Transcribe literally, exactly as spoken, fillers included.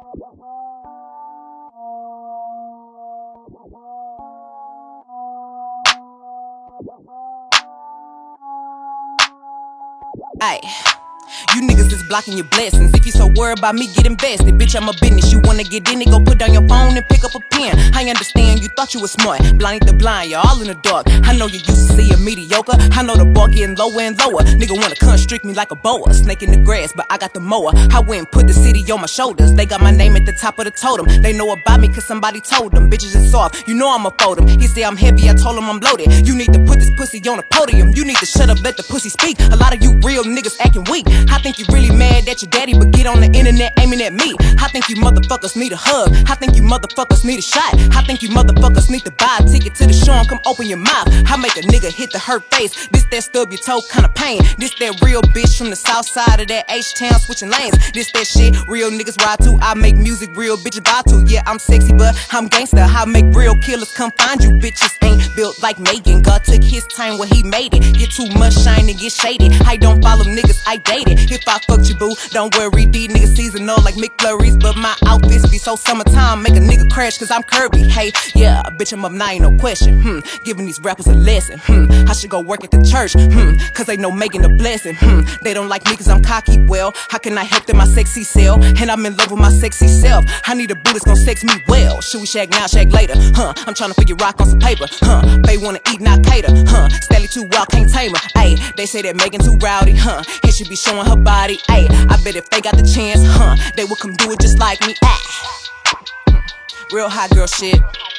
Ay, you niggas is blocking your blessings. If you so worried about me, get invested. Bitch, I'm a business. You wanna get in it, go put down your phone and pick up a pen. I understand you thought you was smart. Blind the blind, you're all in the dark. I know you used to see a mediocre. I know the bar getting lower and lower. Nigga wanna constrict me like a boa. Snake in the grass, but I got the mower. I went and put the city on my shoulders. They got my name at the top of the totem. They know about me cause somebody told them. Bitches is soft, you know I'ma fold them. He say I'm heavy, I told him I'm loaded. You need to put this pussy on the podium. You need to shut up, let the pussy speak. A lot of you real niggas acting weak. I think you really mad at your daddy, but get on the internet aiming at me. I think you motherfuckers need a hug. I think you motherfuckers need a shot. I think you motherfuckers need to buy a ticket to the show and come open your mouth. I make a nigga hit the hurt face. This that stub your toe kinda pain. This that real bitch from the south side of that H-town switching lanes. This that shit real niggas ride to. I make music real bitches buy to. Yeah, I'm sexy, but I'm gangster. I make real killers come find you. Bitches ain't built like Megan. God took his time when he made it. Get too much shine and get shaded. I don't follow niggas, I date it. If I fucked you, boo, don't worry. These niggas seasonal like McFlurries, but my outfits be so summertime. Make a nigga crash cause I'm Kirby. Hey, yeah, bitch, I'm up now, ain't no question. Hmm, giving these rappers a lesson. Hmm, I should go work at the church. Hmm, cause they know making a blessing. Hmm, they don't like me cause I'm cocky. Well, how can I help them my sexy self? And I'm in love with my sexy self. I need a boo that's gon' sex me well. Should we shag now, shag later? Huh, I'm tryna figure rock on some paper. Huh, they wanna eat, not cater. Huh, Stanley too wild, can't tame her. Ayy, they say that Megan too rowdy. Huh, he should be showing her body. Ayy, I bet if they got the chance, huh, they would come do it just like me. Ah. Real hot girl shit.